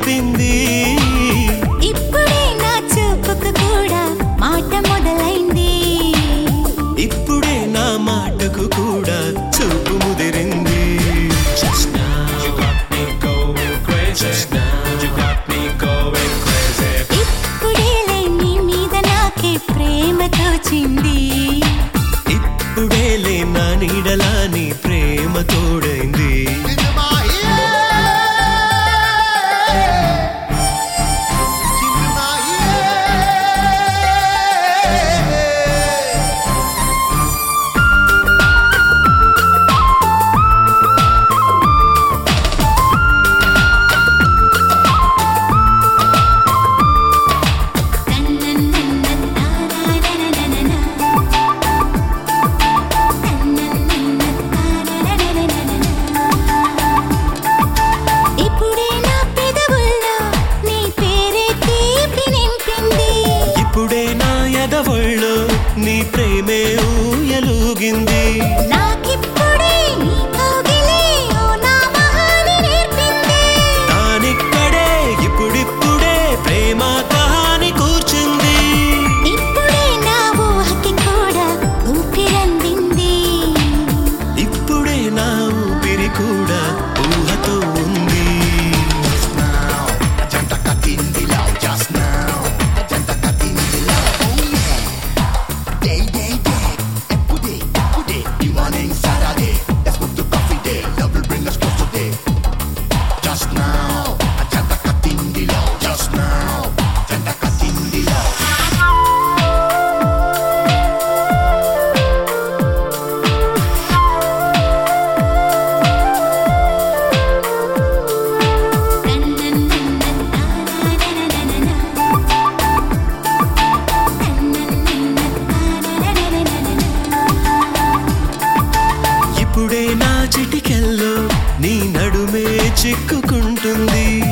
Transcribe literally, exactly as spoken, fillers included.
నేర్పింది. ఇప్పుడే నా చూపుకు కూడా మాట మొదలైంది. ఇప్పుడే నా మాటకు కూడా చూపు ముదిరింది. ఇప్పుడేలే నీ మీద నాకే ప్రేమ తోచింది. ఇప్పుడేలే నా నీడలా నీ ప్రేమ తోడైంది. ఇప్పుడే నా ఎదవొళ్ళు నీ ప్రేమే ఊయలూగింది. నాకిప్పుడే నీ కౌగిలే ఓ నా మహాని నేర్పింది. తానిక్కడే ఇప్పుడిప్పుడే ప్రేమ కహాని కూర్చుంది. ఇప్పుడే నా ఊహకి కూడా ఊపిరందింది. ఇప్పుడే నా ఊపిరి కూడా ఊహతో ఉంది. ఇప్పుడే నా చిటికెల్లో నీ నడుమే చిక్కుకుంటుంది.